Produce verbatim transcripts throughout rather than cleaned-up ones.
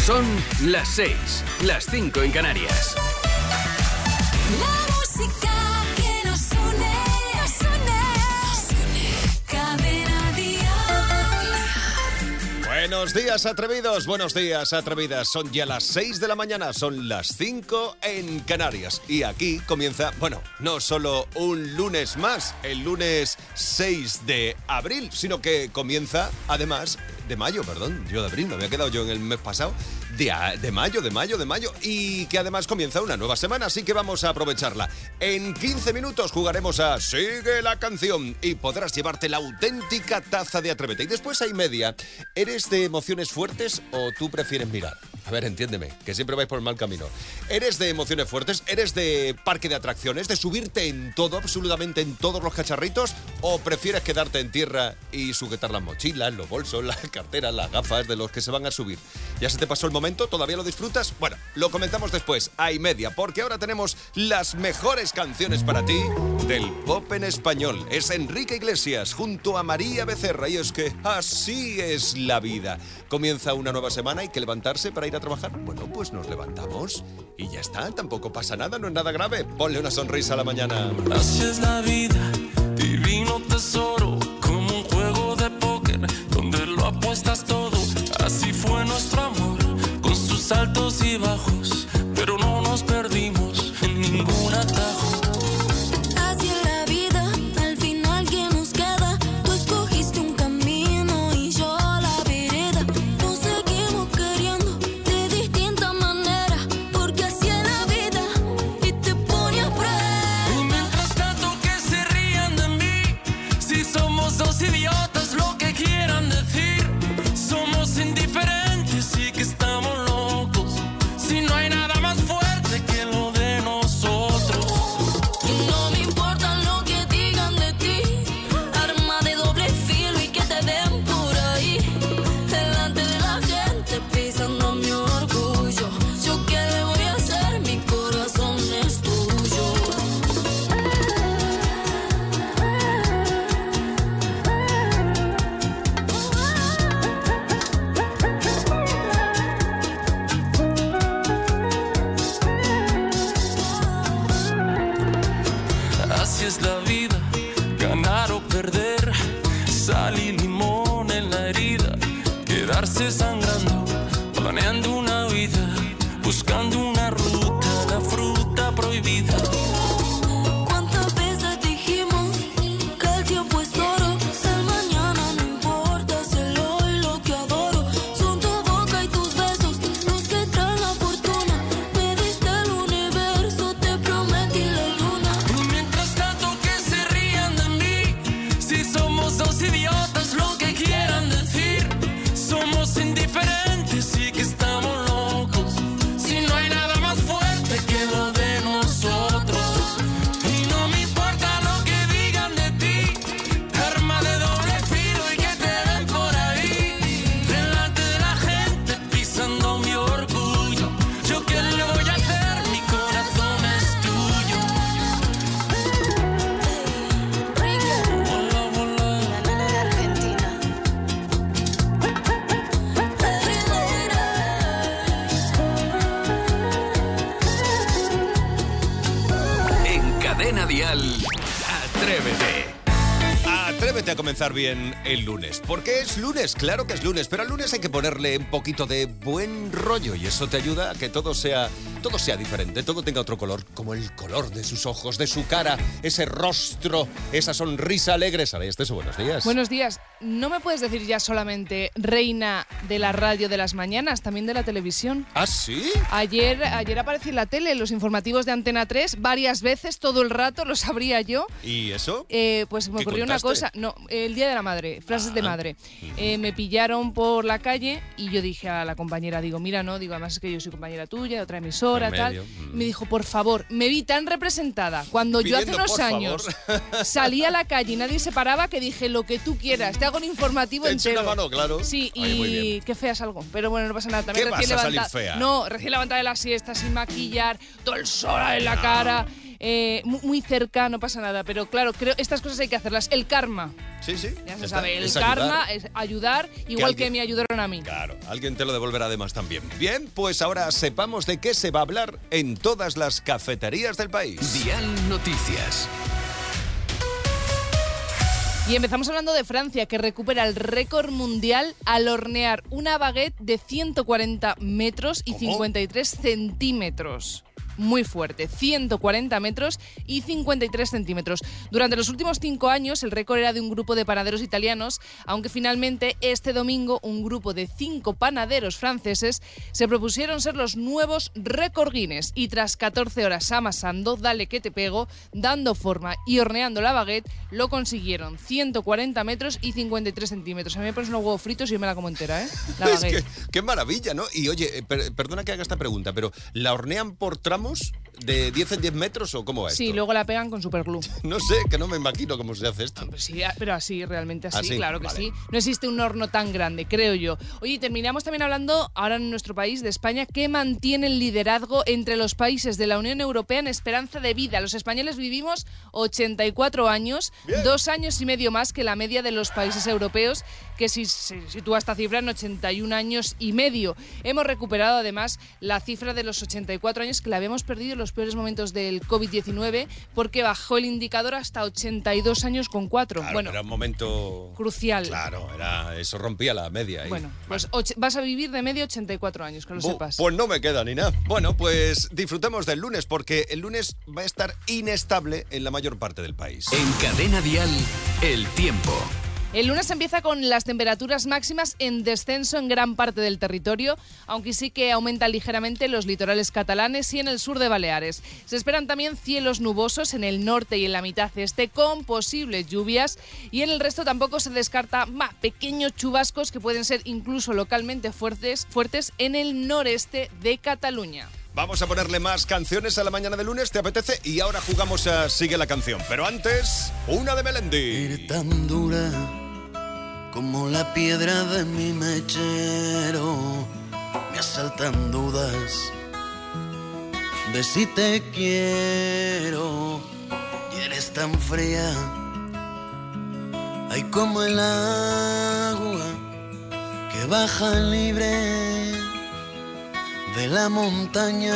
Son las seis, las cinco en Canarias. La música que nos une, nos une, nos une. Cadena Dial. Buenos días, atrevidos, buenos días, atrevidas. Son ya las seis de la mañana, son las cinco en Canarias. Y aquí comienza, bueno, no solo un lunes más, el lunes seis de abril, sino que comienza, además, de mayo, perdón, yo de abril, me había quedado yo en el mes pasado. De, de mayo, de mayo, de mayo. Y que además comienza una nueva semana, así que vamos a aprovecharla. En quince minutos jugaremos a Sigue la Canción y podrás llevarte la auténtica taza de Atrévete. Y después hay media. ¿Eres de emociones fuertes o tú prefieres mirar? A ver, entiéndeme, que siempre vais por el mal camino. ¿Eres de emociones fuertes? ¿Eres de parque de atracciones? ¿De subirte en todo, absolutamente en todos los cacharritos? ¿O prefieres quedarte en tierra y sujetar las mochilas, los bolsos, las carteras, las gafas de los que se van a subir? ¿Ya se te pasó el momento? ¿Todavía lo disfrutas? Bueno, lo comentamos después, a y media, porque ahora tenemos las mejores canciones para ti del pop en español. Es Enrique Iglesias junto a María Becerra y es que así es la vida. Comienza una nueva semana, hay que levantarse para ir a trabajar. Bueno, pues nos levantamos y ya está, tampoco pasa nada, no es nada grave. Ponle una sonrisa a la mañana. Así es la vida, divino tesoro, como un juego de póker donde lo apuestas todo. Así fue nuestro amor, con sus altos y bajos, pero no nos perdimos en ningún atajo. Así es la vida, al final que nos queda. Tú escogiste un camino y yo la vereda. Nos seguimos queriendo de distinta manera, porque así es la vida y te pone a prueba. Y mientras tanto que se rían de mí, si somos dos idiotas, lo que quieran decir. Somos indiferentes y que estamos locos, si no hay nada más fuerte que lo de nosotros. Y no me importa lo que digan de ti, arma de doble filo y que te den por ahí, delante de la gente pisando mi orgullo. Yo qué le voy a hacer, mi corazón es tuyo. Así es la vida, ganar o perder, sal y limón en la herida, quedarse sangrando, planeando una vida, buscando una ruta, la fruta prohibida. ¿Cuántas veces dijimos que el tiempo es oro? El mañana no importa, es el hoy lo que adoro. Son tu boca y tus besos los que traen la fortuna. Me diste el universo, te prometí la luna. Y mientras tanto que se rían de mí, si somos dos idiotas, lo que quieran decir. Somos indiferentes y que estamos locos, si no hay nada más fuerte que lo de nosotros. Y no me importa lo que digan de ti, arma de doble filo y que te den por ahí, delante de la gente pisando mi orgullo. Yo qué le voy a hacer, mi corazón es tuyo. Hola, hola. La nena de Argentina. En Cadena Dial, Atrévete. Atrévete a comenzar bien el lunes, porque es lunes, claro que es lunes, pero al lunes hay que ponerle un poquito de buen rollo y eso te ayuda a que todo sea, todo sea diferente, todo tenga otro color, como el color de sus ojos, de su cara, ese rostro, esa sonrisa alegre. Sara Esteso, buenos días. Buenos días. No me puedes decir ya solamente reina de la radio de las mañanas, también de la televisión. ¿Ah, sí? Ayer, ayer aparecí en la tele, en los informativos de Antena tres, varias veces, todo el rato, lo sabría yo. ¿Y eso? Eh, pues me ¿Qué ocurrió una contaste? cosa. No, el Día de la Madre, frases Ah. de madre. Eh, me pillaron por la calle y yo dije a la compañera, digo, mira, no, digo, además es que yo soy compañera tuya, de otra emisora, En tal. medio. Mm. Me dijo, por favor, me vi tan representada cuando yo hace Pidiendo, unos por años favor. salí a la calle y nadie se paraba, que dije, lo que tú quieras, te hago un informativo Te echo entero. una mano, claro. Sí, Ay, muy y bien. qué fea salgo. Pero bueno, no pasa nada. También ¿Qué recién vas a salir levanta- fea? No, recién levantada de la siesta, sin maquillar, todo el sol en la No. cara. eh, muy, muy cerca, no pasa nada. Pero claro, creo estas cosas hay que hacerlas. El karma. Sí, sí. Ya se está. sabe, el Es karma ayudar. es ayudar, igual que, alguien- me ayudaron a mí. Claro, alguien te lo devolverá además también. Bien, pues ahora sepamos de qué se va a hablar en todas las cafeterías del país. Dial Noticias. Y empezamos hablando de Francia, que recupera el récord mundial al hornear una baguette de ciento cuarenta metros y ¿Cómo? cincuenta y tres centímetros. Muy fuerte, ciento cuarenta metros y cincuenta y tres centímetros. Durante los últimos cinco años el récord era de un grupo de panaderos italianos, aunque finalmente este domingo un grupo de cinco panaderos franceses se propusieron ser los nuevos récord Guinness y tras catorce horas amasando, dale que te pego, dando forma y horneando la baguette, lo consiguieron. ciento cuarenta metros y cincuenta y tres centímetros. A mí me pones unos huevos fritos y yo me la como entera, ¿eh? La Es baguette. que, qué maravilla, ¿no? Y oye, eh, per- perdona que haga esta pregunta, pero ¿la hornean por tramos de diez en diez metros o cómo va Sí, esto? luego la pegan con superglue. No sé, que no me imagino cómo se hace esto. Pues sí, pero así, realmente así, Así, claro que vale. sí. No existe un horno tan grande, creo yo. Oye, y terminamos también hablando ahora en nuestro país de España, que mantiene el liderazgo entre los países de la Unión Europea en esperanza de vida. Los españoles vivimos ochenta y cuatro años, Bien. dos años y medio más que la media de los países europeos, que si se sitúa esta cifra en ochenta y un años y medio. Hemos recuperado además la cifra de los ochenta y cuatro años, que la habíamos perdido en los peores momentos del covid diecinueve, porque bajó el indicador hasta ochenta y dos años con cuatro. Claro, Bueno, era un momento crucial. Claro, era, eso rompía la media. ahí. Bueno, pues och- vas a vivir de media ochenta y cuatro años, que lo Bu- sepas. Pues no me queda ni nada. Bueno, pues disfrutemos del lunes, porque el lunes va a estar inestable en la mayor parte del país. En Cadena Dial, el tiempo. El lunes empieza con las temperaturas máximas en descenso en gran parte del territorio, aunque sí que aumenta ligeramente en los litorales catalanes y en el sur de Baleares. Se esperan también cielos nubosos en el norte y en la mitad este, con posibles lluvias, y en el resto tampoco se descarta bah, pequeños chubascos que pueden ser incluso localmente fuertes, fuertes en el noreste de Cataluña. Vamos a ponerle más canciones a la mañana de lunes, ¿te apetece? Y ahora jugamos a Sigue la canción. Pero antes, una de Melendi. Eres tan dura como la piedra de mi mechero. Me asaltan dudas de si te quiero. Y eres tan fría, ay, como el agua que baja libre de la montaña.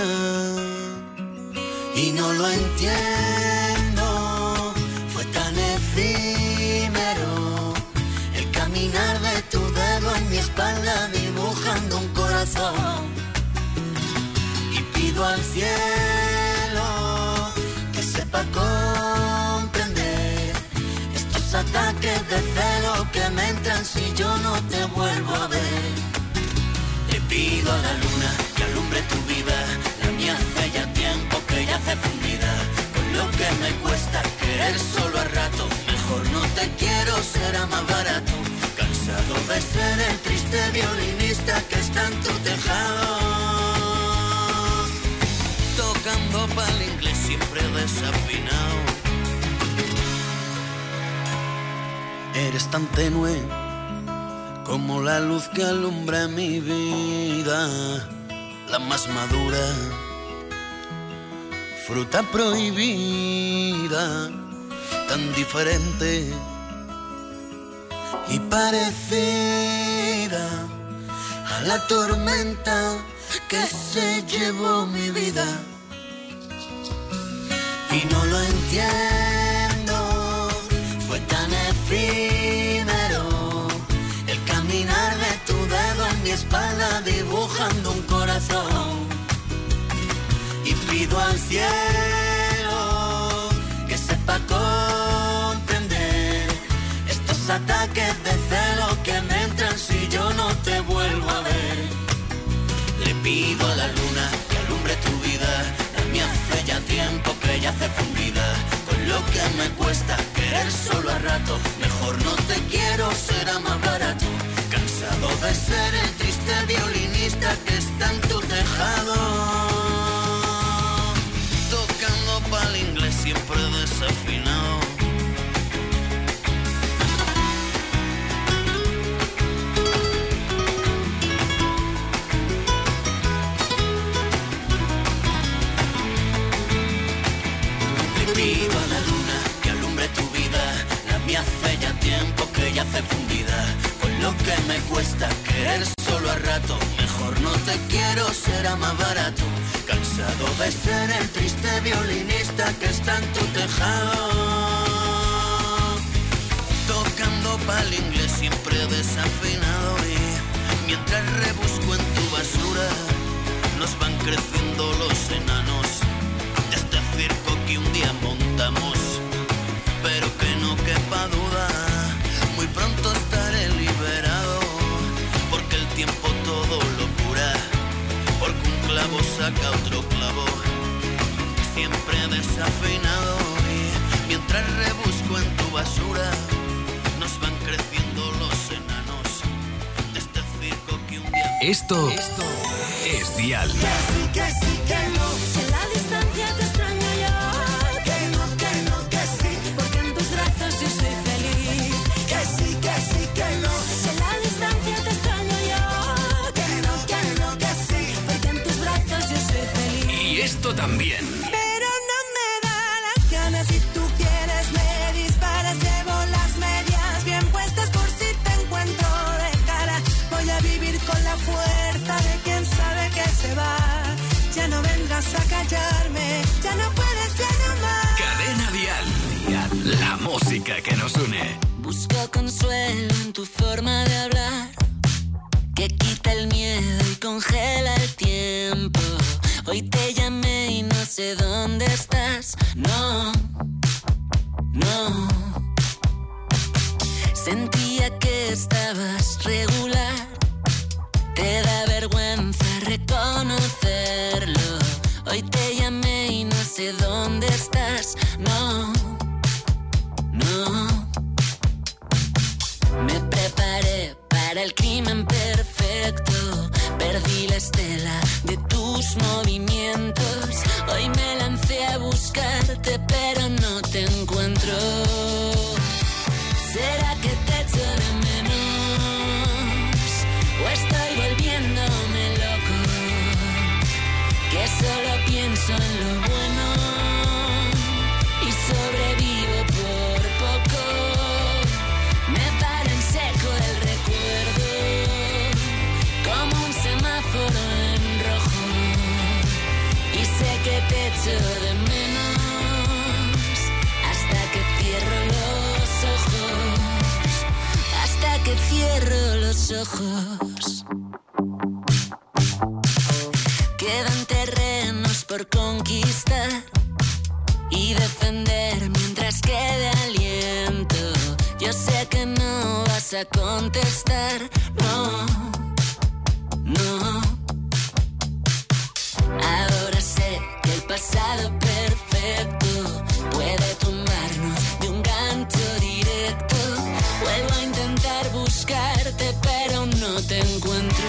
Y no lo entiendo, fue tan efímero el caminar de tu dedo en mi espalda dibujando un corazón. Y pido al cielo que sepa comprender estos ataques de celo que me entran si yo no te vuelvo a ver. Le pido a la luna que alumbre tu vida, la mía hace ya tiempo que ya hace fundida. Con lo que me cuesta querer solo a rato, mejor no te quiero, será más barato. Cansado de ser el triste violinista que está en tu tejado, tocando pa'l inglés siempre desafinado. Eres tan tenue como la luz que alumbra mi vida, la más madura, fruta prohibida, tan diferente y parecida a la tormenta que se llevó mi vida. Y no lo entiendo, fue tan efímero el caminar de tu dedo en mi espalda dibujando un corazón. Y pido al cielo que sepa comprender estos ataques de celo que me entran si yo no te vuelvo a ver. Le pido a la luna que alumbre tu vida, la mía hace ya tiempo que ya hace fundida. Con lo que me cuesta querer solo a rato, mejor no te quiero, será más barato. Cansado de ser el triste violinista que está en tu tejado, tocando pa'l inglés siempre desafinado. hace fundida con lo que me cuesta querer solo a rato. Mejor no te quiero, será más barato. Cansado de ser el triste violinista que está en tu tejado, tocando pa'l inglés siempre desafinado. Y mientras rebusco en tu basura, nos van creciendo los enanos de este circo que un día montamos. Pero que no quepa duda, muy pronto estaré liberado, porque el tiempo todo lo cura, porque un clavo saca otro clavo, siempre desafinado. Y mientras rebusco en tu basura, nos van creciendo los enanos de este circo que un día... Esto, esto es Dial. Que sí, que sí, que no, en la distancia te extraño yo. Que no, que no, que sí, porque en tus brazos yo soy feliz. Que sí, que sí, que no, en la distancia te extraño yo. Que no, que no, que sí, porque en tus brazos yo soy feliz. Y esto también. Pero no me da las ganas, si tú quieres me disparas, llevo las medias bien puestas por si te encuentro de cara. Voy a vivir con la fuerza de quien sabe que se va. Ya no vengas a callarme, ya no puedes, ya no más. Cadena Dial. Dial. La música que nos une. Busco consuelo en tu forma de hablar, que quita el miedo y congela el tiempo. Hoy te llamé y no sé dónde estás. No, no. Sentía que estabas regular. Te da vergüenza reconocerlo. Hoy te llamé y no sé dónde estás. No, no. Me preparé para el crimen perfecto. Perdí la estela de tus movimientos. Hoy me lancé a buscarte, pero no te encuentro. ¿Será que te echo de menos? ¿O estoy volviéndome loco? Que solo pienso en lo bueno y sobrevivo por poco. Me para en seco el recuerdo, como un semáforo en rojo. Y sé que te echo de menos hasta que cierro los ojos. Hasta que cierro los ojos. Quedan terrenos por conquistar y defender mientras quede aliento. Yo sé que no vas a contestar, no, no. Ahora sé que el pasado perfecto puede tumbarnos de un gancho directo. Vuelvo a intentar buscarte, pero no te encuentro.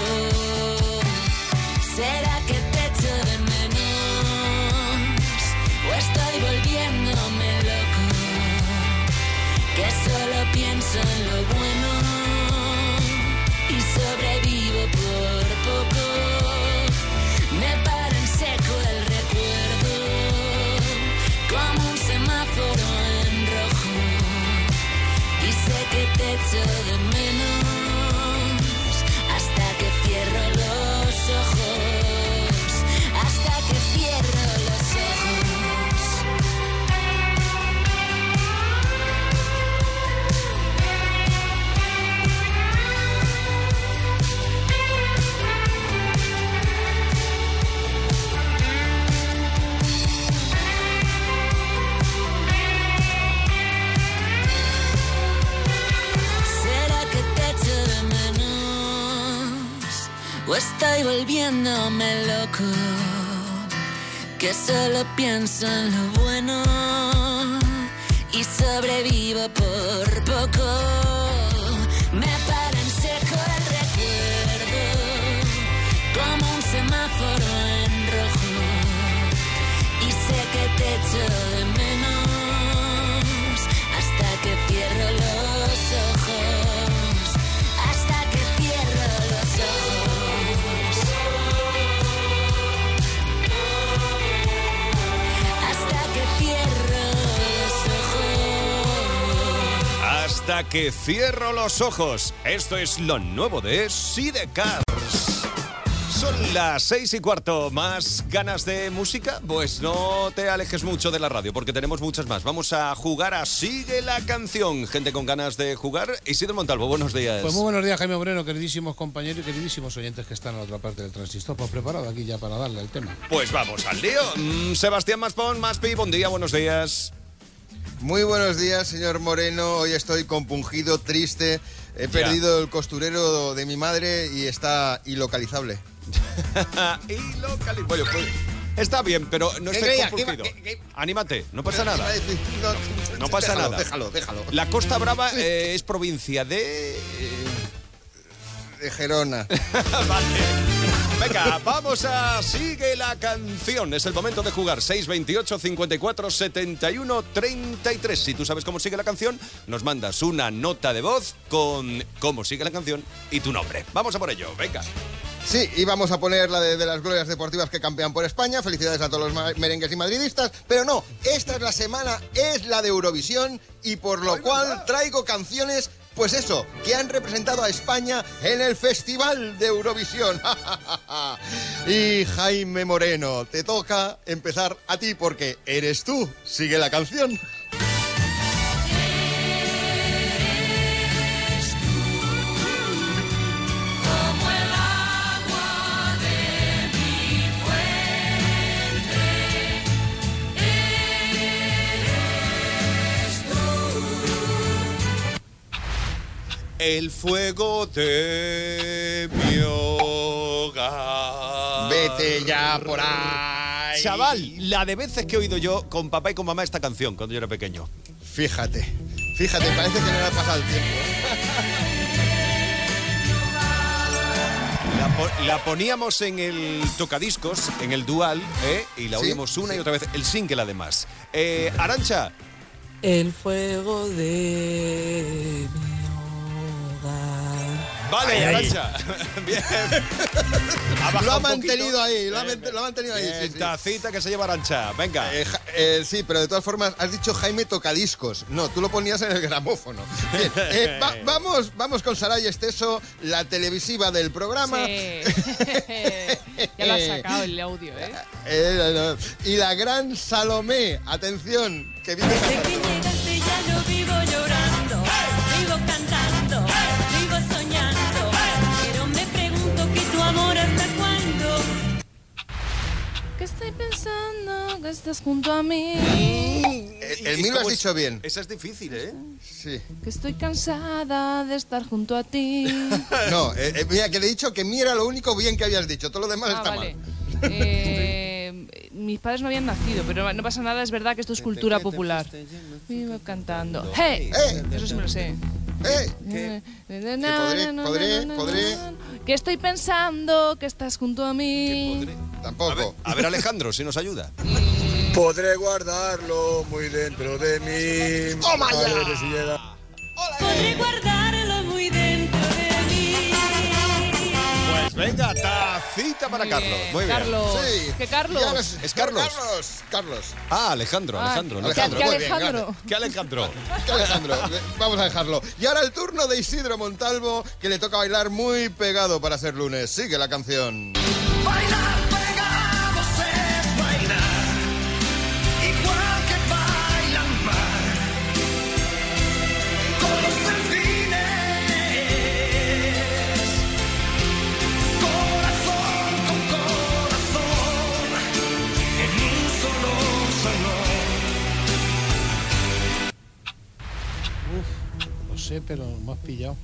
¿Será que te echo de menos? ¿O estoy volviéndome loco? Que solo pienso en lo bueno y sobrevivo por poco. Me para en seco el recuerdo, como un semáforo en rojo. Y sé que te echo de menos hasta que cierro los ojos. Hasta que cierro los ojos. ¿Será que te echo de menos? ¿O estoy volviéndome loco? Que solo pienso en lo bueno y sobrevivo por poco. Me para en seco el recuerdo, como un semáforo en rojo. Y sé que te echo de menos hasta que cierro los ojos. Hasta que cierro los ojos. Hasta que cierro los ojos. Hasta hasta que cierro los ojos. Esto es lo nuevo de Sidecars. Son las seis y cuarto. ¿Más ganas de música? Pues no te alejes mucho de la radio, porque tenemos muchas más. Vamos a jugar a Sigue la Canción. Gente con ganas de jugar. Isidro Montalvo, buenos días. Pues muy buenos días, Jaime Moreno, queridísimos compañeros y queridísimos oyentes que están en la otra parte del transistor. Pues preparado aquí ya para darle el tema. Pues vamos al lío. Mm, Sebastián Maspón, Maspi, buen día, buenos días. Muy buenos días, señor Moreno. Hoy estoy compungido, triste. He perdido el costurero de mi madre y está ilocalizable. ilocalizable. Bueno, pues está bien, pero no estés creía? compungido. ¿Qué, qué, qué? Anímate, no pasa nada. Decir, no, No pasa déjalo, nada. Déjalo, déjalo. La Costa Brava eh, es provincia de... De Gerona. Vale. Venga, vamos a Sigue la Canción. Es el momento de jugar. seis veintiocho, cincuenta y cuatro, setenta y uno, treinta y tres. Si tú sabes cómo sigue la canción, nos mandas una nota de voz con cómo sigue la canción y tu nombre. Vamos a por ello, venga. Sí, y vamos a poner la de, de las glorias deportivas que campean por España. Felicidades a todos los merengues y madridistas. Pero no, esta es la semana, es la de Eurovisión, y por lo cual traigo canciones, pues eso, que han representado a España en el Festival de Eurovisión. Y Jaime Moreno, te toca empezar a ti porque eres tú. Sigue la canción. El fuego de mi hogar. Vete ya por ahí. Chaval, la de veces que he oído yo con papá y con mamá esta canción cuando yo era pequeño. Fíjate, fíjate, parece que no le ha pasado el tiempo. La, po- la poníamos en el tocadiscos, en el dual, ¿eh? Y la Sí, oíamos una sí. y otra vez, el single además. Eh, Arantxa. El fuego de mi hogar. Vale, Ay, ay. Arantxa. Bien. Ha bajado Lo ha un poquito. mantenido ahí, lo ha, Bien, man- lo ha mantenido ahí. bien, Sí, sí. Tacita que se lleva Arantxa. Venga. Eh, ja- eh, sí, pero de todas formas, has dicho Jaime Tocadiscos. No, tú lo ponías en el gramófono. Bien, eh, va- vamos, vamos con Saray Esteso, la televisiva del programa. Sí. Ya lo has sacado el audio, ¿eh? Eh, no, y la gran Salomé, atención, que viene. Desde que llegaste ya no vivo llorando, vivo cantando, vivo soñando, pero me pregunto que tu amor hasta cuándo. Que estoy pensando que estás junto a mí. El, el ¿Y mí lo has cómo es? dicho bien. Esa es difícil, ¿eh? Sí. Que estoy cansada de estar junto a ti. No, eh, eh, mira, que le he dicho que mí era lo único bien que habías dicho. Todo lo demás Ah, está vale. mal. Eh, mis padres no habían nacido, pero no pasa nada, es verdad que esto es cultura popular. Vivo cantando. ¡Hey! ¡Eh! Eso sí me lo sé. Eh, Que podré, podré, podré. Que estoy pensando que estás junto a mí. A ver, tampoco. a ver, Alejandro, si nos ayuda. Podré guardarlo muy dentro de mí. ¡Toma ya! A ver si llega. Podré guardarlo muy dentro de mí. Pues venga, tacita para Muy Carlos. bien, Muy bien. Carlos. Sí. ¿Qué Carlos? Ya los- ¿Es Carlos? Carlos, Carlos. Ah, Alejandro, Ah, Alejandro. no ¿qué- Alejandro, qué muy bien, Alejandro? ¿Qué Alejandro? Que Alejandro, eh, vamos a dejarlo. Y ahora el turno de Isidro Montalvo, que le toca bailar muy pegado para ser lunes. Sigue la canción. Bailar pegados es bailar, igual que baila el mar, con los delfines, corazón con corazón, en un solo salón. Lo sé, pero me has pillado.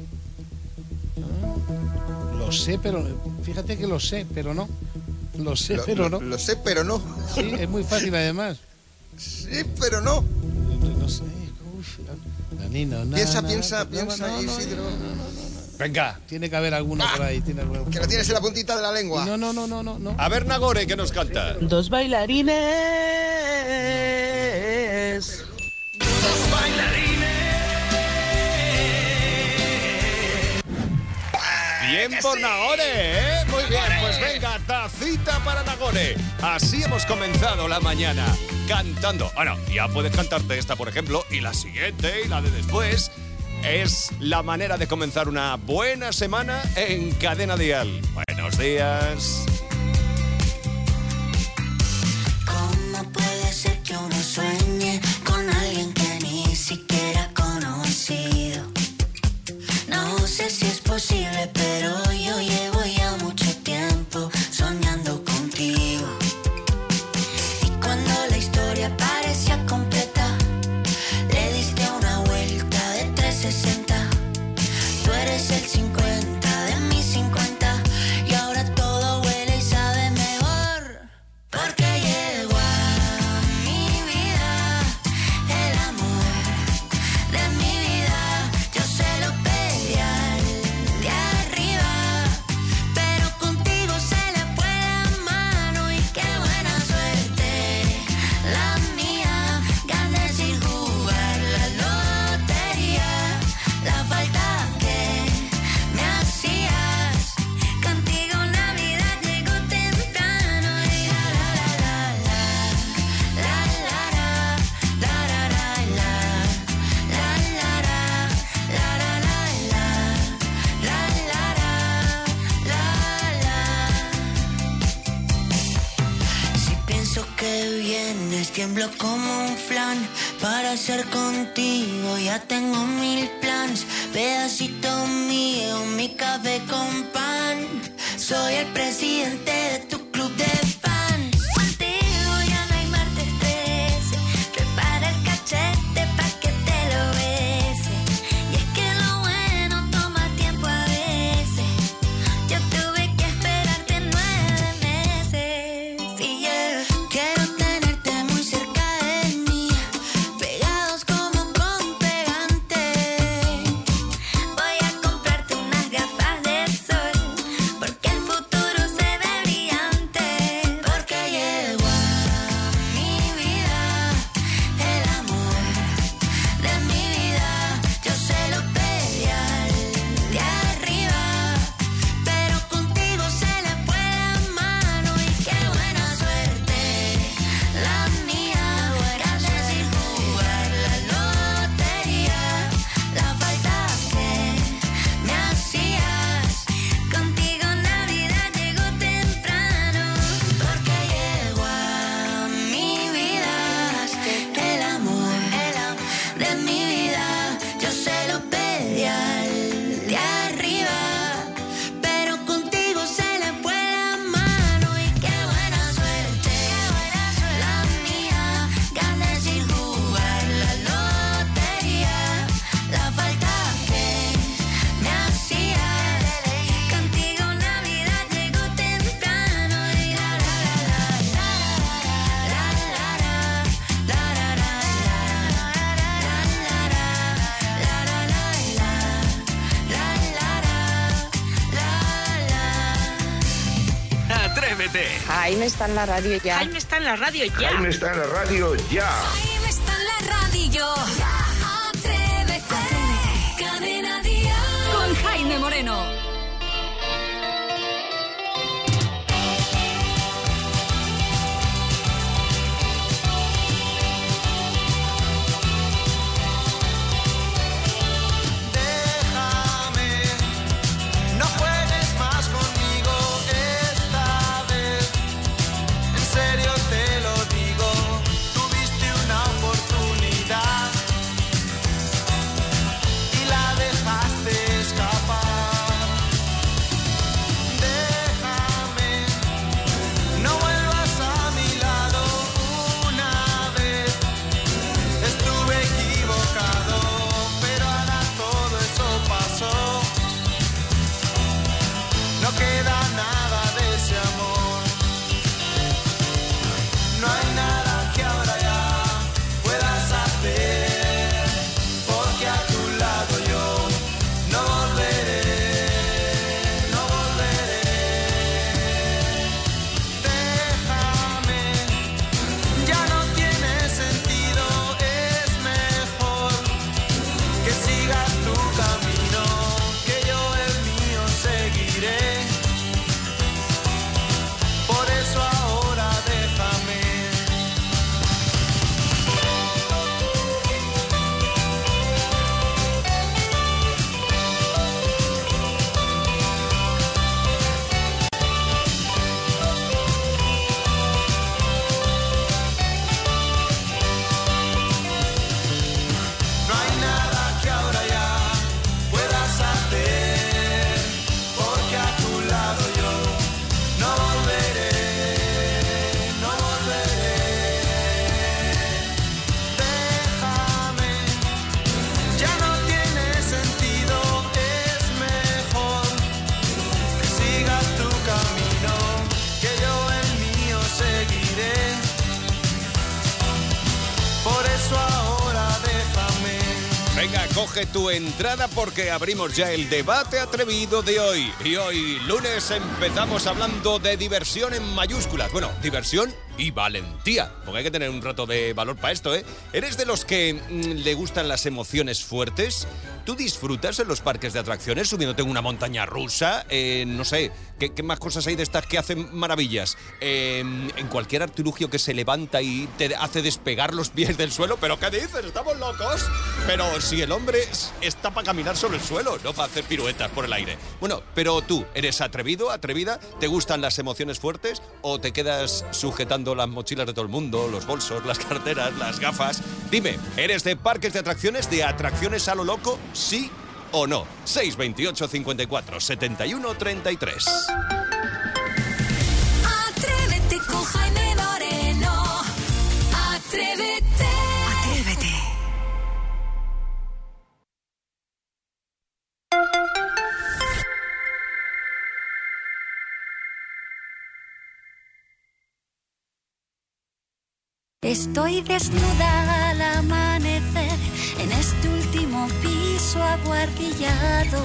Lo sé, pero... Fíjate que lo sé, pero no. Lo sé, Lo, pero lo- no. lo sé, pero no. Sí, es muy fácil además. Sí, pero no. No sé. Uf, la nina, na, Piensa, na, piensa, no, piensa, no, no, Isidro. Venga, tiene que haber alguno por ahí. Tiene que haber alguno. Que lo tienes en la puntita de la lengua. No, no, no, no, no, no. A ver, Nagore, que nos canta. Dos bailarines. Dos bailarines. Bien por Nagore, ¿eh? Muy bien, pues venga, tacita para Nagore. Así hemos comenzado la mañana, cantando. Bueno, ya puedes cantarte esta, por ejemplo, y la siguiente, y la de después. es la manera de comenzar una buena semana en Cadena Dial. Buenos días. ¿Cómo puede ser que uno sueñe con alguien que ni siquiera ha conocido? No sé si es posible, pero yo llevo ya mucho tiempo soñando contigo. Y cuando la historia parecía completa, le diste una vuelta de trescientos sesenta. Tú eres el cincuenta de mis cincuenta y ahora todo huele y sabe mejor. Porque llegó a mi vida el amor de mi vida. Yo se lo pedí al de arriba, pero contigo se le fue la mano y qué buena suerte la mía. Gané sin jugar la lotería, la falta que me hacías. Contigo Navidad llegó temprano y la la la la la la la la la la la la la. Si pienso que vienes, tiemblo como un flan. Para ser contigo ya tengo mil plans. Pedacito mío, mi café con pan. Soy el presidente de tu club de fans. Contigo ya no hay martes trece. Prepara el cachete pa' que te lo bese. Y es que lo bueno toma tiempo a veces. Yo tuve que esperarte nueve meses. Y yo quiero tenerte muy cerca de mí, pegados como con pegante. Voy a comprarte unas gafas de sol, porque el futuro se ve brillante. Porque llegó a mi vida el amor de mi vida. Yo se lo pedí al de arriba, pero contigo se le fue la mano y qué buena suerte la mía. Gané sin jugar la lotería, la falta que me hacías. Contigo Navidad llegó temprano, porque llegó a mi vida el amor de mi vida. Yo se lo pedí al de arriba, pero contigo se le fue la mano y qué buena suerte la mía. Gané sin jugar la lotería, la falta que me hacías. Contigo Navidad llegó temprano y la la la la la la la la la la Atrévete. Jaime está en la radio ya. Jaime está en la radio ya. Jaime está en la radio ya. Jaime está en la radio. Atrévete. Cadena Dial. Con Jaime Moreno. Déjame, no juegues más conmigo esta vez. En serio te lo digo, tuviste una oportunidad y la dejaste escapar. coge tu entrada porque abrimos ya el debate atrevido de hoy. Y hoy, lunes, empezamos hablando de diversión en mayúsculas. Bueno, diversión y valentía, porque hay que tener un rato de valor para esto, ¿eh? ¿Eres de los que mmm, le gustan las emociones fuertes? ¿Tú disfrutas en los parques de atracciones subiéndote en una montaña rusa? Eh, no sé, ¿qué, ¿qué más cosas hay de estas que hacen maravillas? Eh, en cualquier artilugio que se levanta y te hace despegar los pies del suelo. ¿Pero qué dices? ¿Estamos locos? Pero si el hombre está para caminar sobre el suelo, no para hacer piruetas por el aire. Bueno, pero tú, ¿eres atrevido, atrevida? ¿Te gustan las emociones fuertes? ¿O te quedas sujetando las mochilas de todo el mundo, los bolsos, las carteras, las gafas? Dime, ¿eres de parques de atracciones, de atracciones a lo loco? ¿Sí o no? seis veintiocho, cincuenta y cuatro, setenta y uno, treinta y tres. Atrévete con Jaime Moreno. Atrévete. Atrévete. Estoy desnuda al amanecer en este último piso aguardillado.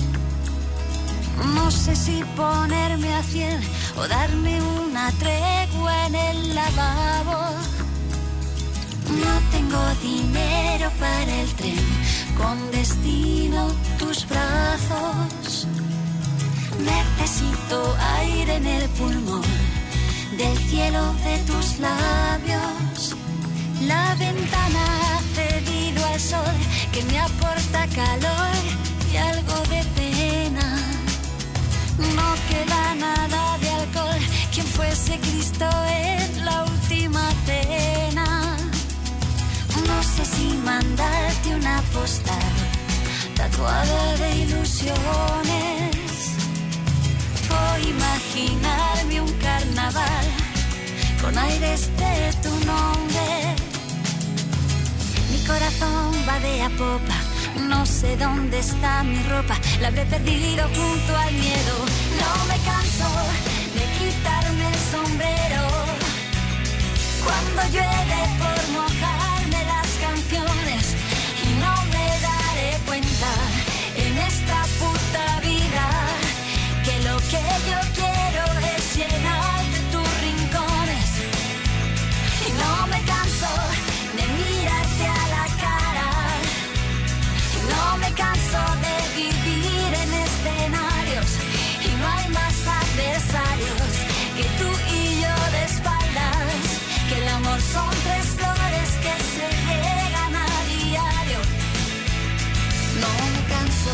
No sé si ponerme a cien o darme una tregua en el lavabo. No tengo dinero para el tren con destino tus brazos. Necesito aire en el pulmón del cielo de tus labios. La ventana ha cedido al sol que me aporta calor y algo de pena. No queda nada de alcohol, quien fuese Cristo en la última cena. No sé si mandarte una postal tatuada de ilusiones o imaginarme un carnaval con aires de tu nombre. Mi corazón va de a popa, no sé dónde está mi ropa, la habré perdido junto al miedo. No me canso de quitarme el sombrero cuando llueve por mojarme las canciones y no me daré cuenta en esta puta vida que lo que yo quiero es llenarte tus rincones. Y no me canso de mirarte a la cara. Y no me canso de vivir en escenarios. Y no hay más adversarios que tú y yo de espaldas. Que el amor son tres flores que se llegan a diario. No me canso.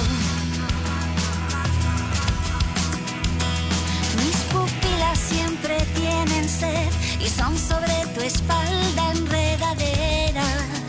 Mis pupilas siempre tienen sed y son sobre tu espalda enredadera.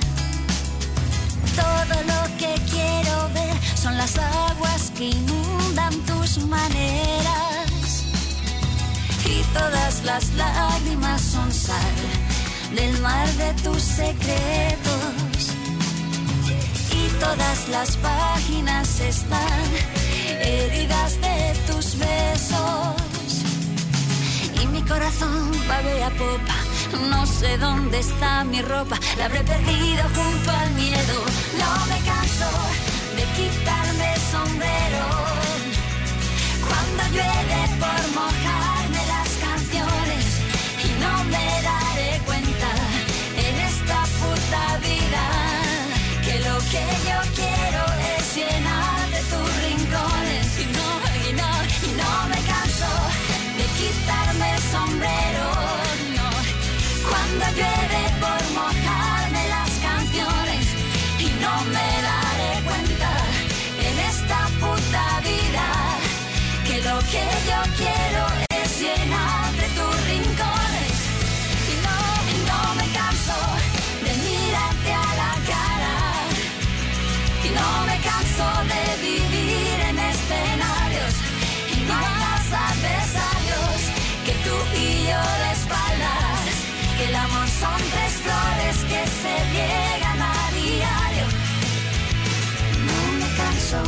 Todo lo que quiero ver son las aguas que inundan tus maneras. Y todas las lágrimas son sal del mar de tus secretos. Y todas las páginas están heridas de tus besos. Y mi corazón va de a popa, no sé dónde está mi ropa, la habré perdido junto al miedo. No me canso de quitarme el sombrero cuando llueve por mojarme las canciones. Y no me daré cuenta en esta puta vida que lo que yo quiero es llenar de tus rincones. Y no, y no, y no me canso de quitarme el sombrero, no, cuando llueve por mojarme las canciones. Y no me daré cuenta en esta puta vida que lo que yo quiero es llenar de tus rincones. Y no, y no me canso de mirarte a la cara. Y no me canso de vivir en escenarios. Y no hay más adversarios que tú y yo de espaldas. Que el amor son tres flores que se riegan a diario. No me canso.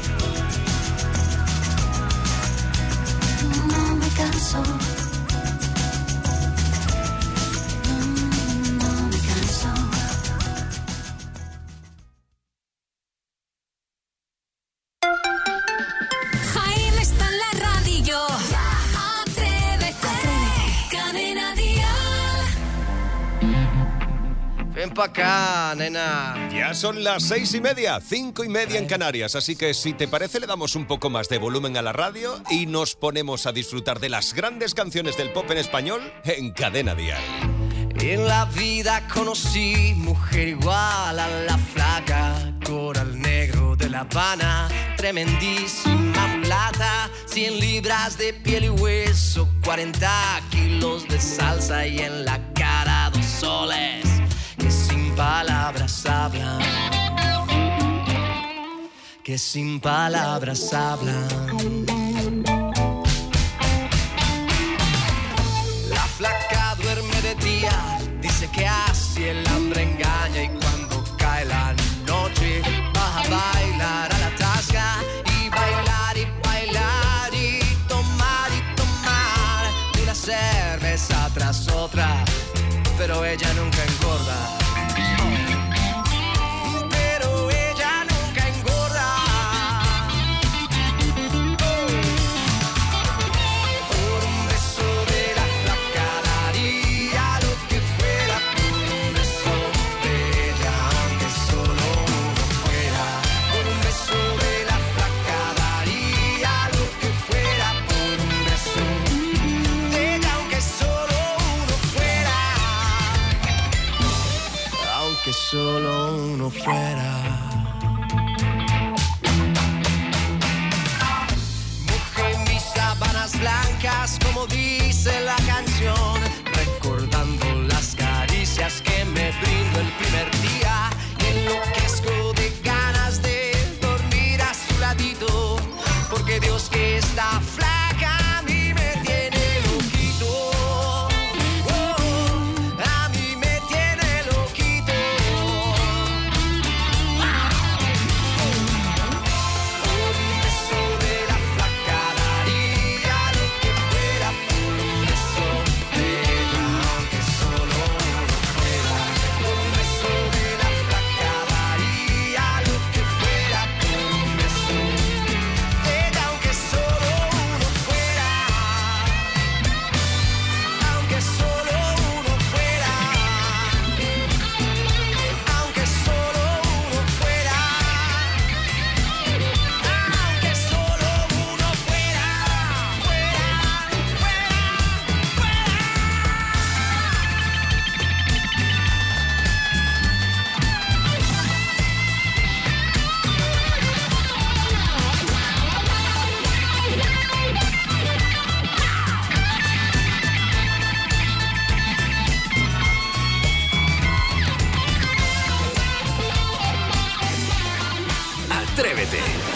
No me canso. pa' acá, nena. Ya son las seis y media, cinco y media en Canarias, así que si te parece le damos un poco más de volumen a la radio y nos ponemos a disfrutar de las grandes canciones del pop en español en Cadena Dial. En la vida conocí mujer igual a la flaca, coral negro de La Habana, tremendísima mulata, cien libras de piel y hueso, cuarenta kilos de salsa y en la cara dos soles que sin palabras hablan, que sin palabras hablan. La flaca duerme de día, dice que así el hambre engaña y cuando cae la noche va a bailar a la tasca y bailar y bailar y tomar y tomar una cerveza tras otra, pero ella nunca engorda. Pero ella nunca engorda. Por un beso de la flaca daría lo que fuera, por un beso de ella, aunque solo uno fuera. Por un beso de la flaca daría lo que fuera, por un beso de ella, aunque solo uno fuera. Aunque solo uno fuera. Mojé mis sábanas blancas, como dice la canción, recordando las caricias que me brindó el primer día. Y enloquezco de ganas de dormir a su ladito, porque Dios que está flaca a mí me tiene loquito. Oh, a mí me tiene loquito. Por un beso de la flaca daría lo que fuera, por un beso de ella, aunque solo uno fuera. Por un beso de la flaca daría lo que fuera, por un beso de ella, aunque solo uno fuera. Aunque solo uno fuera. Aunque solo uno fuera. Aunque solo uno fuera. Atrévete.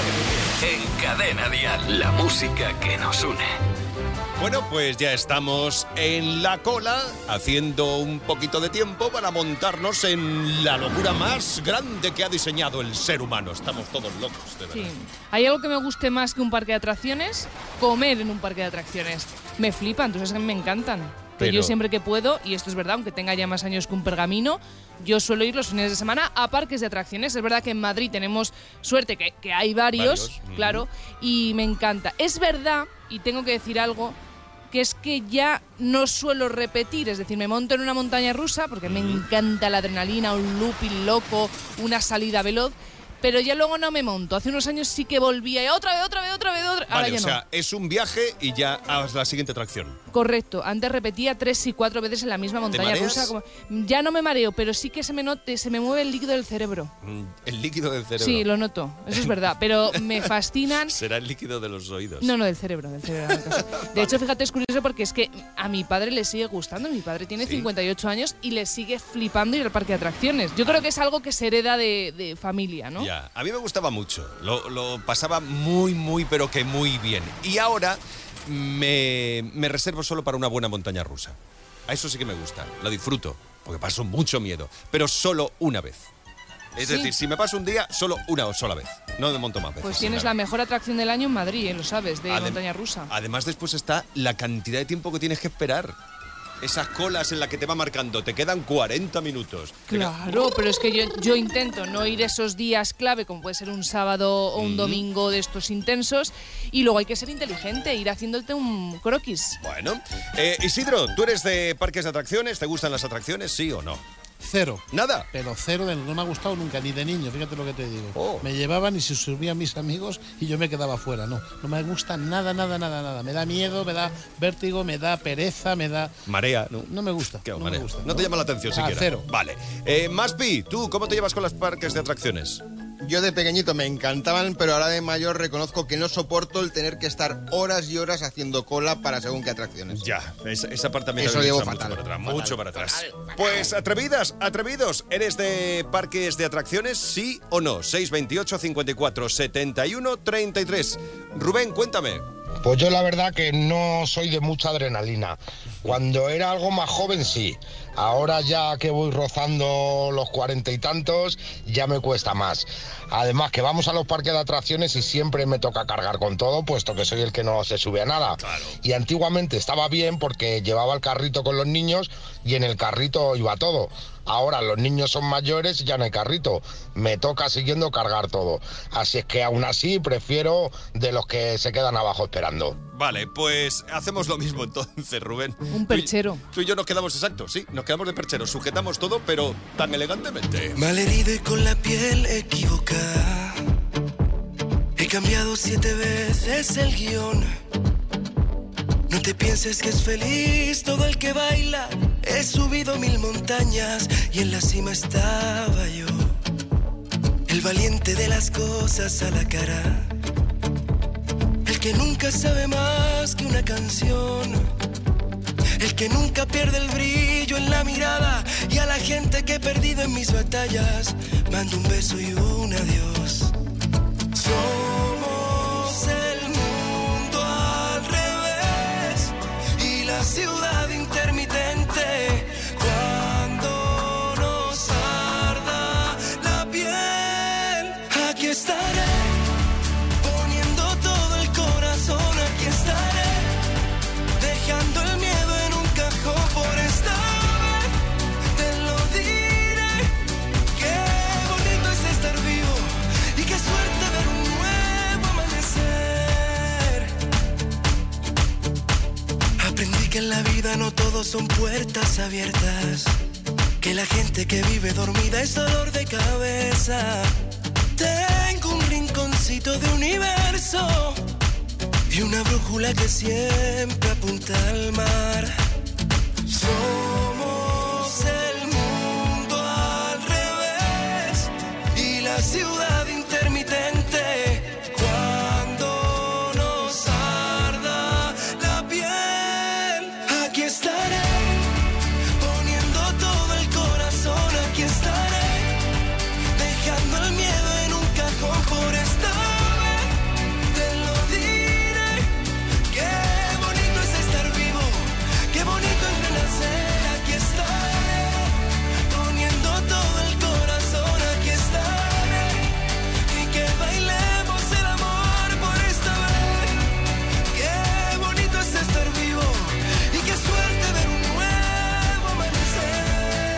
En Cadena Dial, la música que nos une. Bueno, pues ya estamos en la cola, haciendo un poquito de tiempo para montarnos en la locura más grande que ha diseñado el ser humano. Estamos todos locos, de verdad. Sí. ¿Hay algo que me guste más que un parque de atracciones? Comer en un parque de atracciones. Me flipan, tú sabes que me encantan. Pero yo siempre que puedo, y esto es verdad, aunque tenga ya más años que un pergamino, yo suelo ir los fines de semana a parques de atracciones. Es verdad que en Madrid tenemos suerte, que, que hay varios, Varios, claro, ujú. y me encanta. Es verdad, y tengo que decir algo, que es que ya no suelo repetir, es decir, me monto en una montaña rusa porque me encanta la adrenalina, un looping loco, una salida veloz, pero ya luego no me monto. Hace unos años sí que volvía y otra vez, otra vez, otra vez, otra vez. Ahora Vale, ya o no. sea, es un viaje y ya haz la siguiente atracción. Correcto, antes repetía tres y cuatro veces en la misma montaña mareas? rusa. Como, ya no me mareo, pero sí que se me note, se me mueve el líquido del cerebro. Mm, El líquido del cerebro. Sí, lo noto, eso es verdad, pero me fascinan. Será el líquido de los oídos. No, no, del cerebro, del cerebro. en el caso. De hecho, fíjate, es curioso porque es que a mi padre le sigue gustando. Mi padre tiene ¿Sí? cincuenta y ocho años y le sigue flipando ir al parque de atracciones. Yo creo que es algo que se hereda de, de familia, ¿no? Ya, a mí me gustaba mucho. Lo, lo pasaba muy, muy, pero que muy bien. Y ahora me, me reservo solo para una buena montaña rusa. A eso sí que me gusta, lo disfruto, porque paso mucho miedo, pero solo una vez. Es Sí. decir, si me paso un día, solo una sola vez. No me monto más veces. Pues tienes Nada. la mejor atracción del año en Madrid, ¿eh? Lo sabes, de Adem- montaña rusa. Además, después está la cantidad de tiempo que tienes que esperar. Esas colas en las que te va marcando, te quedan cuarenta minutos. Claro, pero es que yo, yo intento no ir esos días clave, como puede ser un sábado o un Ujú. domingo de estos intensos, y luego hay que ser inteligente, ir haciéndote un croquis. Bueno, eh, Isidro, ¿tú eres de parques de atracciones? ¿Te gustan las atracciones, sí o no? Cero. ¿Nada? Pero cero, de, no me ha gustado nunca, ni de niño, fíjate lo que te digo. Oh. Me llevaban y se subían mis amigos y yo me quedaba fuera. No, no me gusta nada, nada, nada, nada. Me da miedo, me da vértigo, me da pereza, me da... Marea, ¿no? No me gusta. ¿Qué, no marea? me gusta. No te llama la atención Ah, siquiera. cero. Vale. Eh, Maspi, ¿tú cómo te llevas con los parques de atracciones? Yo de pequeñito me encantaban, pero ahora de mayor reconozco que no soporto el tener que estar horas y horas haciendo cola para según qué atracciones. Ya, esa, esa parte también Eso la llevo mucho fatal, para atrás, fatal, mucho para atrás. fatal, fatal. Pues atrevidas, atrevidos, ¿eres de parques de atracciones, sí o no? seis veintiocho, cincuenta y cuatro, setenta y uno, treinta y tres. Rubén, cuéntame. Pues yo la verdad que no soy de mucha adrenalina. Cuando era algo más joven sí. Ahora ya que voy rozando los cuarenta y tantos, ya me cuesta más. Además que vamos a los parques de atracciones y siempre me toca cargar con todo, puesto que soy el que no se sube a nada. Claro. Y antiguamente estaba bien porque llevaba el carrito con los niños y en el carrito iba todo. Ahora los niños son mayores y ya no hay carrito. Me toca siguiendo cargar todo. Así es que aún así prefiero de los que se quedan abajo esperando. Vale, pues hacemos lo mismo entonces, Rubén. Un perchero. Tú y, tú y yo nos quedamos, exacto, sí, nos quedamos de perchero. Sujetamos todo, pero tan elegantemente. Malherido y con la piel equivocada. He cambiado siete veces el guión. No te pienses que es feliz todo el que baila. He subido mil montañas y en la cima estaba yo. El valiente de las cosas a la cara. El que nunca sabe más que una canción. El que nunca pierde el brillo en la mirada. Y a la gente que he perdido en mis batallas mando un beso y un adiós. Somos el mundo al revés y la ciudad intermitente. Cuando nos arda la piel, aquí estaré poniendo todo el corazón. Aquí estaré dejando el miedo en un cajón. Por esta vez te lo diré. Qué bonito es estar vivo y qué suerte ver un nuevo amanecer. Aprendí que en la vida no todos son puertas abiertas, que la gente que vive dormida es dolor de cabeza. Tengo un rinconcito de universo y una brújula que siempre apunta al mar. Somos el mundo al revés y la ciudad intermitente. Cuando nos arda la piel, aquí estaré poniendo todo el corazón. Aquí estaré dejando el miedo en un cajón. Por esta vez te lo diré. Qué bonito es estar vivo, qué bonito es renacer. Aquí estaré poniendo todo el corazón. Aquí estaré y que bailemos el amor por esta vez. Qué bonito es estar vivo y qué suerte ver un nuevo amanecer.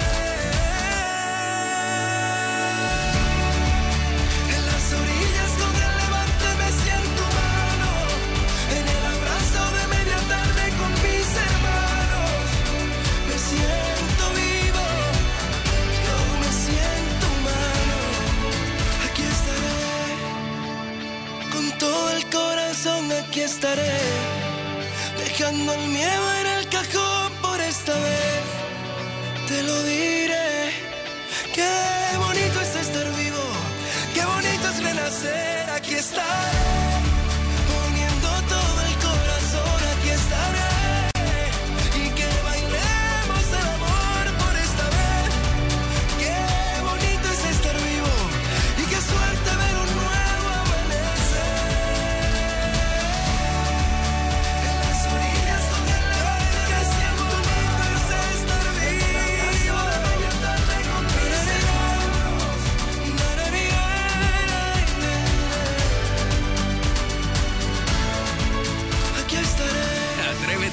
En las orillas con el levante me siento humano. En el abrazo de media tarde con mis hermanos me siento vivo, yo me siento humano. Aquí estaré con todo el corazón. Aquí estaré dejando el miedo en el cajón. Por esta vez te lo diré. Qué bonito es estar vivo, qué bonito es renacer. Aquí estaré poniendo todo el corazón. Aquí estaré y que bailemos el amor por esta vez. Qué bonito es estar vivo y qué suerte ver un nuevo amanecer. En las orillas con el levante me siento bonito es estar vivo. De media tarde con mis hermanos.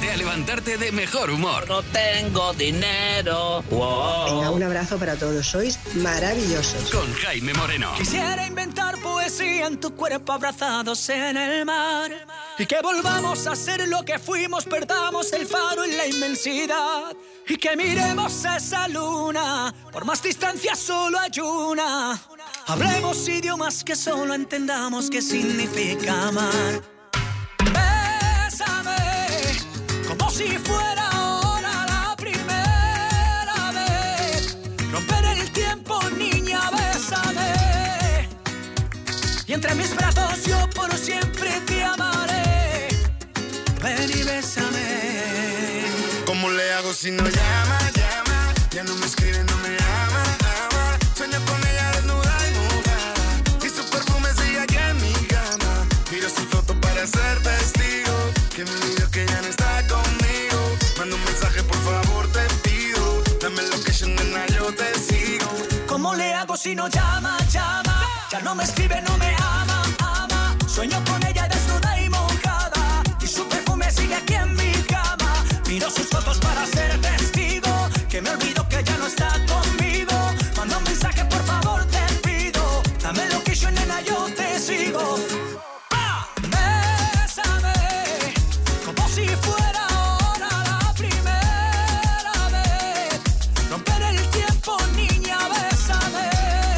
Ayúdate a levantarte de mejor humor. No tengo dinero. Wow. Venga, un abrazo para todos. Sois maravillosos. Con Jaime Moreno. Quisiera inventar poesía en tu cuerpo abrazados en el mar. Y que volvamos a ser lo que fuimos, perdamos el faro en la inmensidad. Y que miremos esa luna, por más distancia solo hay una. Hablemos idiomas que solo entendamos qué significa amar. Bésame, como si fuera ahora la primera vez. Romper el tiempo, niña, bésame. Y entre mis brazos yo por siempre te amaré. Ven y bésame. ¿Cómo le hago si no llama, llama? Ya no me escribe, no me ama, ama. Sueño con ella desnuda y mojada. Y su perfume sigue aquí en mi cama. Miro su foto para ser testigo. Que me olvido que ya no está conmigo. Manda un mensaje, por favor, te pido. Dame location, nena, yo te sigo. ¿Cómo le hago si no llama, llama? Ya no me escribe, no me ama, ama. Sueño con ella desnuda y mojada. Y su perfume sigue aquí en mi cama. Miro sus fotos para ser testigo. Que me olvido que ya no está conmigo. Manda un mensaje, por favor, te pido. Dame location, nena, yo te sigo. ¡Ah! Bésame, como si fuera ahora la primera vez. Romper el tiempo, niña, bésame.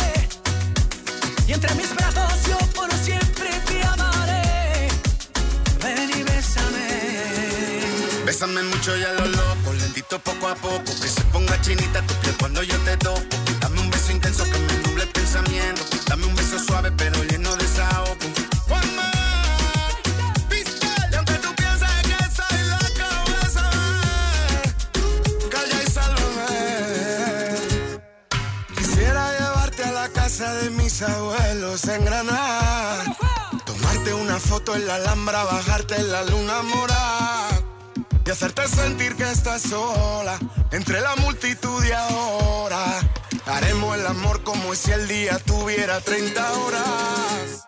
Y entre mis brazos yo por siempre te amaré. Ven y bésame. Bésame mucho y a lo loco, lentito poco a poco. Que se ponga chinita tu piel cuando yo te toco. Dame un beso intenso que me nuble el pensamiento. Dame un beso suave pero lleno de desahogo. One more, y aunque tú pienses que soy loco, bésame. Calla y sálvame. Quisiera llevarte a la casa de mis abuelos en Granada. Tomarte una foto en la Alhambra, bajarte en la luna morada. Y hacerte sentir que estás sola entre la multitud y ahora. Haremos el amor como si el día tuviera treinta horas.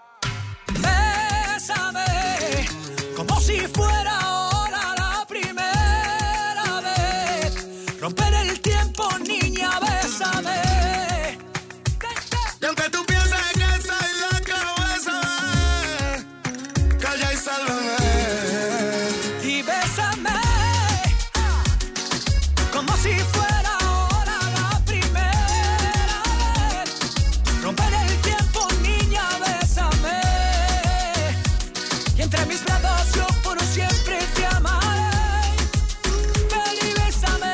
Bésame, como si fuera ahora la primera vez. Romper el tiempo, niña, bésame. Y aunque tú pienses que soy loca, bésame. Calla y sálvame. Y bésame, como si fuera ahora la primera vez. Romper el tiempo, niña, bésame. Y entre mis brazos yo por siempre te amaré. Ven y bésame.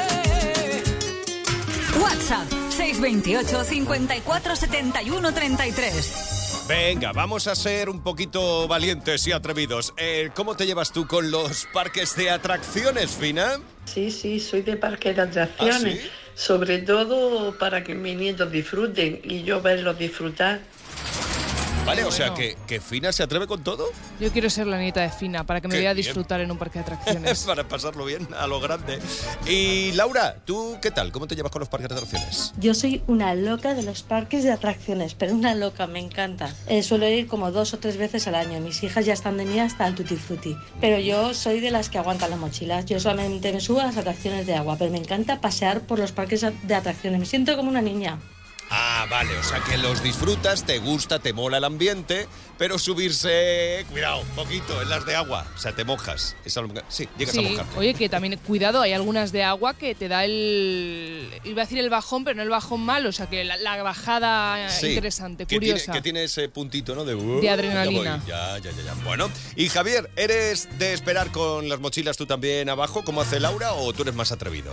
WhatsApp seis veintiocho, cincuenta y cuatro, setenta y uno, treinta y tres. Venga, vamos a ser un poquito valientes y atrevidos. Eh, ¿Cómo te llevas tú con los parques de atracciones, Fina? Sí, sí, soy de parque de atracciones. ¿Ah, sí? Sobre todo para que mis nietos disfruten y yo verlos disfrutar. Vale, o Bueno. sea, que, que Fina se atreve con todo. Yo quiero ser la nieta de Fina para que me Qué vea bien. disfrutar en un parque de atracciones. Para pasarlo bien, a lo grande. Y Laura, ¿tú qué tal? ¿Cómo te llevas con los parques de atracciones? Yo soy una loca de los parques de atracciones, pero una loca, me encanta. Eh, suelo ir como dos o tres veces al año. Mis hijas ya están de mí hasta el tutti frutti. Pero yo soy de las que aguantan las mochilas. Yo solamente me subo a las atracciones de agua, pero me encanta pasear por los parques de atracciones. Me siento como una niña. Ah, vale, o sea que los disfrutas, te gusta, te mola el ambiente, pero subirse, cuidado, poquito, en las de agua, o sea, te mojas. Esa- sí, llegas a Sí, mojarte. oye, que también, cuidado, hay algunas de agua que te da el... Iba a decir el bajón, pero no el bajón malo, o sea, que la, la bajada Sí, interesante, que tiene, curiosa. que tiene ese puntito, ¿no? De, uh, De adrenalina. Ya, voy, ya, ya, ya. Bueno, y Javier, ¿eres de esperar con las mochilas tú también abajo, como hace Laura, o tú eres más atrevido?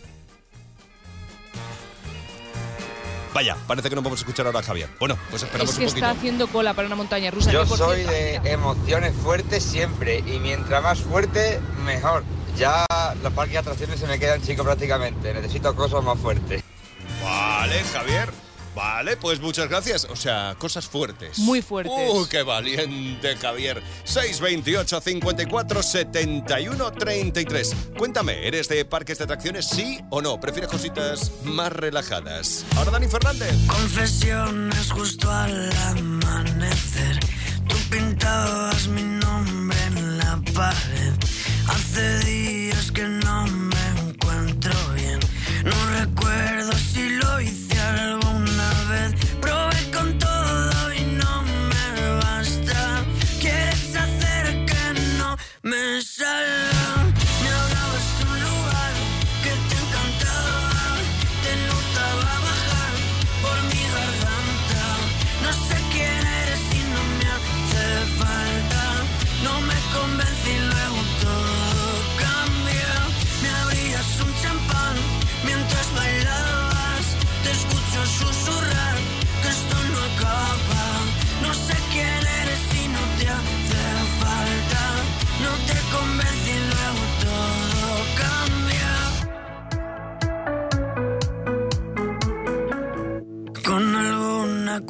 Vaya, parece que no podemos escuchar ahora a Javier. Bueno, pues esperamos Es que un poquito. está haciendo cola para una montaña rusa. Yo que, por soy cierto, de mira, emociones fuertes siempre y mientras más fuerte, mejor. Ya los parques de atracciones se me quedan chicos prácticamente, necesito cosas más fuertes. Vale, Javier. Vale, pues muchas gracias. O sea, cosas fuertes. Muy fuertes. ¡Uh, qué valiente, Javier! seis veintiocho, cincuenta y cuatro, setenta y uno, treinta y tres. Cuéntame, ¿eres de parques de atracciones, sí o no? ¿Prefieres cositas más relajadas? Ahora Dani Fernández. Confesiones justo al amanecer. Tú pintabas mi nombre en la pared. Hace días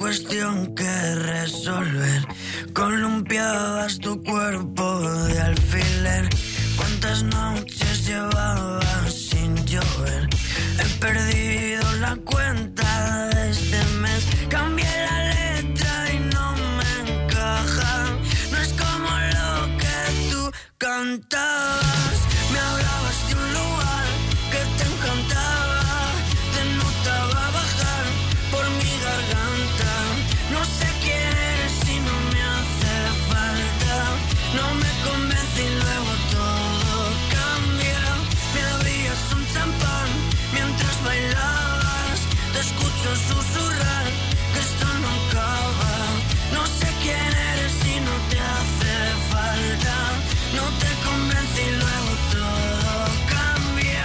cuestión que resolver. Columpiabas tu cuerpo de alfiler. ¿Cuántas noches llevabas sin llover? He perdido la cuenta de este mes. Cambié la letra y no me encaja. No es como lo que tú cantabas. Me hablabas de un lugar que te encantaba. Te notaba bajar por mi garganta. No sé quién eres y no me hace falta. No me convence y luego todo cambia. Me abrías un champán mientras bailabas. Te escucho susurrar que esto no acaba. No sé quién eres y no te hace falta. No te convence y luego todo cambia.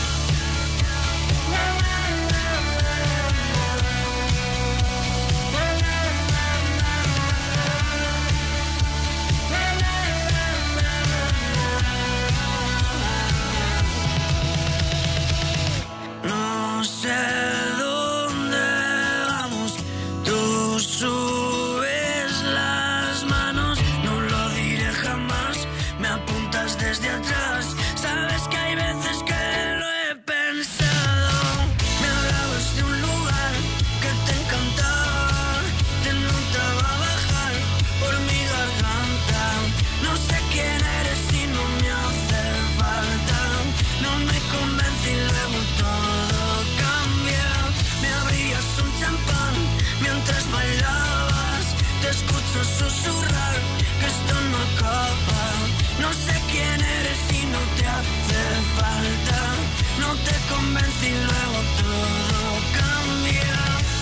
No sé dónde vamos, tú subes las manos, no lo diré jamás, me apuntas desde atrás, sabes que hay veces que lo he pensado, me hablabas de un lugar que te encantaba, te notaba bajar por mi garganta, no sé quién eres y no me hace falta, no me convence y luego todo cambia, me abrías un champán mientras bailabas, te escucho susurrar que esto no acaba, no sé quién eres y no te hace falta, no te convence y luego todo cambia,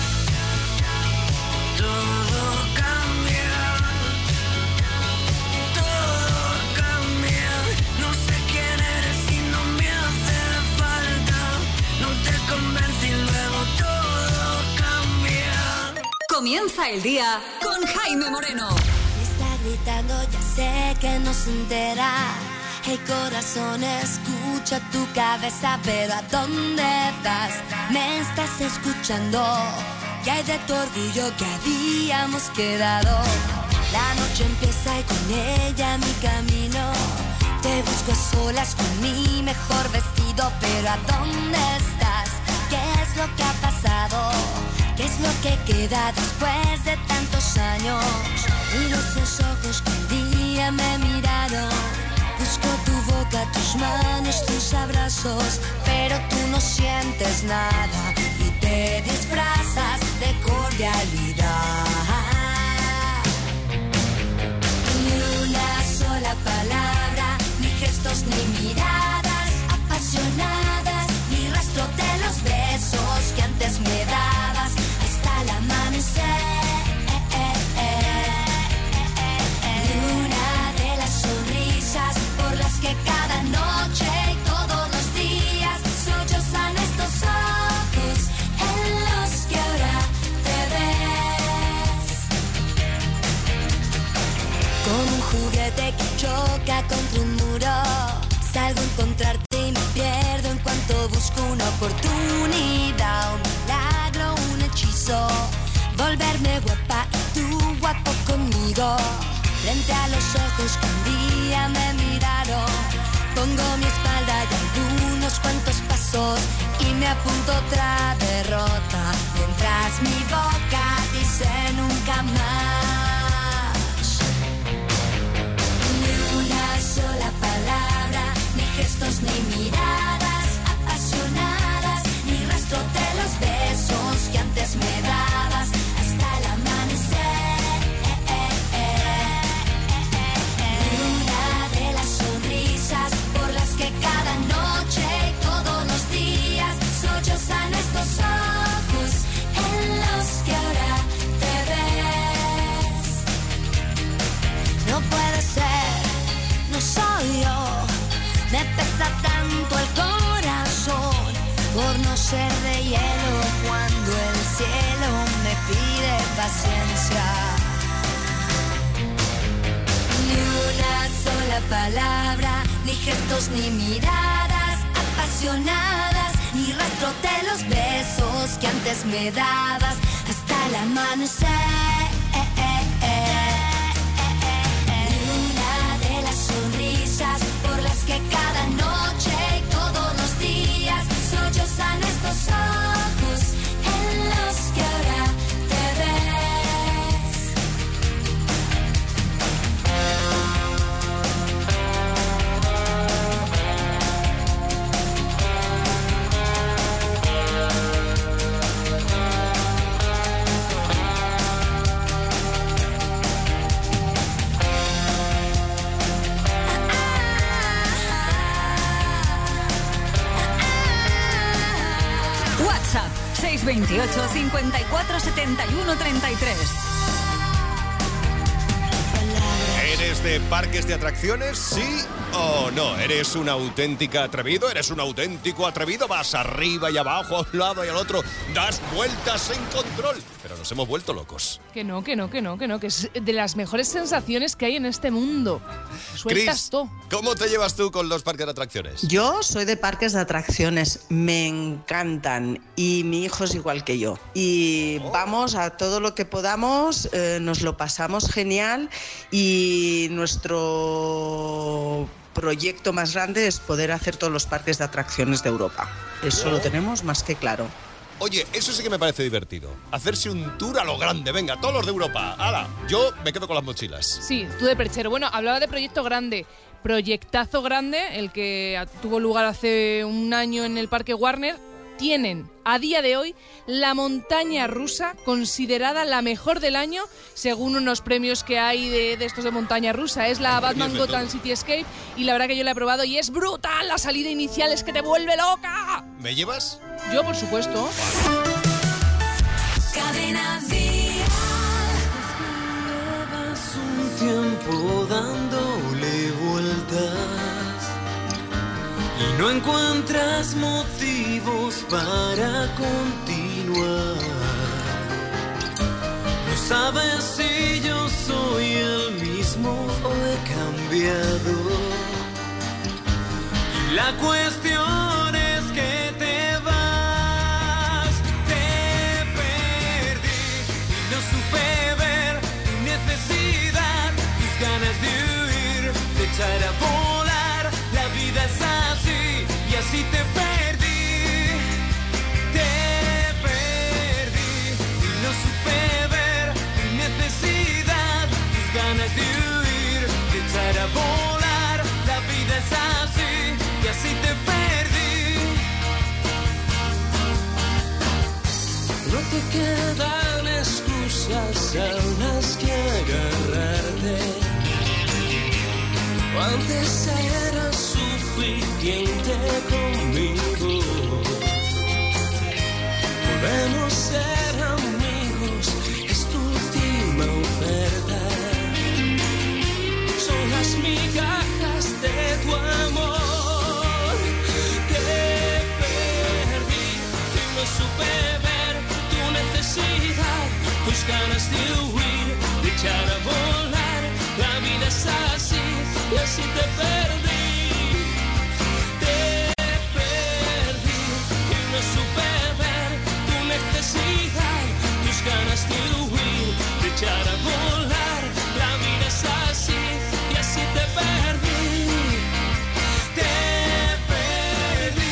todo cambia, todo cambia, no sé quién eres y no me hace falta, no te convence y luego todo cambia. Comienza el día con Jaime Moreno. Me está gritando, ya sé que no se entera. Hey corazón, escucha tu cabeza, pero ¿a dónde vas? Me estás escuchando. ¿Qué hay de tu orgullo que habíamos quedado? La noche empieza y con ella mi camino. Te busco a solas con mi mejor vestido, pero ¿a dónde estás? ¿Qué es lo que ha pasado? ¿Qué es lo que queda después de tantos años? Miro esos ojos que un día me miraron. Busco tu boca, tus manos, tus abrazos, pero tú no sientes nada y te disfrazas de cordialidad. Ni una sola palabra, ni gestos ni miradas apasionadas, ni rastro de los besos que antes me dabas hasta el amanecer. Ni una de las sonrisas por las que cada noche y todos los días sollozan estos ojos en los que ahora te ves. Como un juguete que choca contra un muro, salgo a encontrarte y me pierdo en cuanto busco una oportunidad, un milagro, un hechizo, volverme guapa y tú guapo conmigo. Frente a los ojos que un día me miraron, pongo mi espalda y algunos cuantos pasos y me apunto otra derrota, mientras mi boca dice nunca más. Ni una sola palabra, ni gestos ni miradas apasionadas, ni rastro de los besos que antes me dabas hasta el amanecer. Cada noche y todos los días sollozan estos ojos en los que ahora te ves. No puede ser, no soy yo, me pesa tanto el corazón por no ser de hielo cuando el cielo me pide paciencia. Ni una sola palabra, ni gestos ni miradas apasionadas, ni rastro de los besos que antes me dabas hasta al amanecer. Luna de las sonrisas por las que cada noche y todos los días sollozan estos ojos en los que ahora te ves. WhatsApp seis veintiocho, cincuenta y cuatro, setenta y uno, treinta y tres. ¿Eres de parques de atracciones, sí o no? ¿Eres un auténtica atrevido? ¿Eres un auténtico atrevido? Vas arriba y abajo, a un lado y al otro, das vueltas en control. Pero nos hemos vuelto locos. Que no, que no, que no, que no, que es de las mejores sensaciones que hay en este mundo. Sueltas Chris, todo. ¿cómo te llevas tú con los parques de atracciones? Yo soy de parques de atracciones, me encantan y mi hijo es igual que yo. Y oh. vamos a todo lo que podamos, eh, nos lo pasamos genial y nuestro proyecto más grande es poder hacer todos los parques de atracciones de Europa. Eso oh. lo tenemos más que claro. Oye, eso sí que me parece divertido. Hacerse un tour a lo grande. Venga, todos los de Europa. ¡Hala! Yo me quedo con las mochilas. Sí, tú de perchero. Bueno, hablaba de proyecto grande. Proyectazo grande, el que tuvo lugar hace un año en el Parque Warner. Tienen, a día de hoy, la montaña rusa considerada la mejor del año según unos premios que hay de, de estos de montaña rusa. Es la Batman Gotham City Escape y la verdad que yo la he probado y es brutal. La salida inicial es que te vuelve loca. ¿Me llevas? Yo, por supuesto. Cadena Dial. Llevas un tiempo dándole vueltas y no encuentras motivos para continuar. No sabes si yo soy el mismo o he cambiado. Y la cuestión es que te vas. Te perdí y no supe ver tu necesidad, tus ganas de huir, de echar a volar. La vida es así y así te perdí. Te perdí y no supe ver tu necesidad, tus ganas de huir, de echar a volar. La vida es así y así te perdí. No te quedan excusas a las que agarrarte. Antes era suficiente conmigo. Podemos ser amigos, es tu última oferta. Son las migajas de tu amor. Te perdí y no supe ver tu necesidad, tus ganas de huir, de echar a volar. La vida es así y así te perdí. Te perdí y no supe ver tu necesidad, tus ganas de huir, de echar a volar. La vida es así y así te perdí. Te perdí.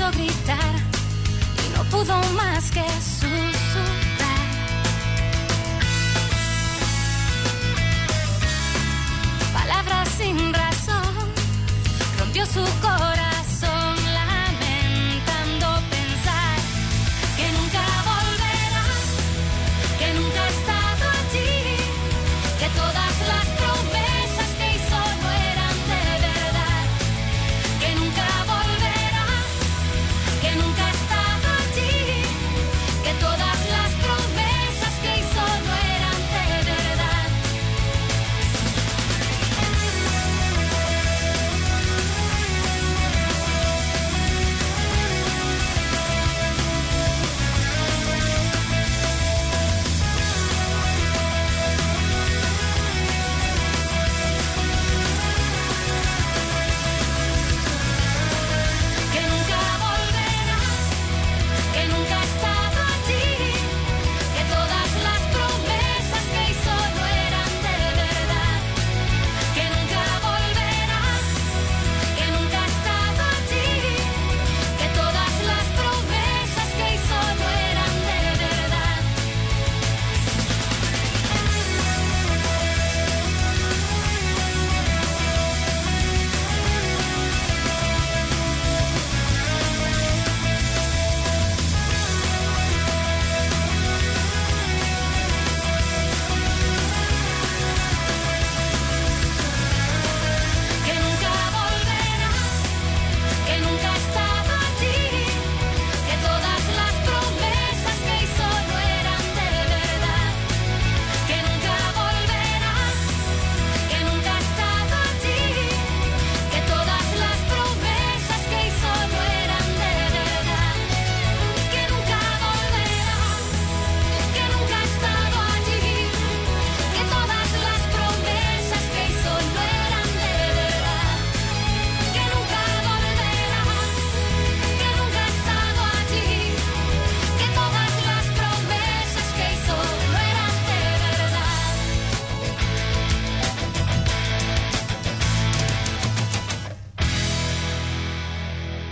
quiso gritar y no pudo más que susurrar. Palabras sin razón rompió su corazón.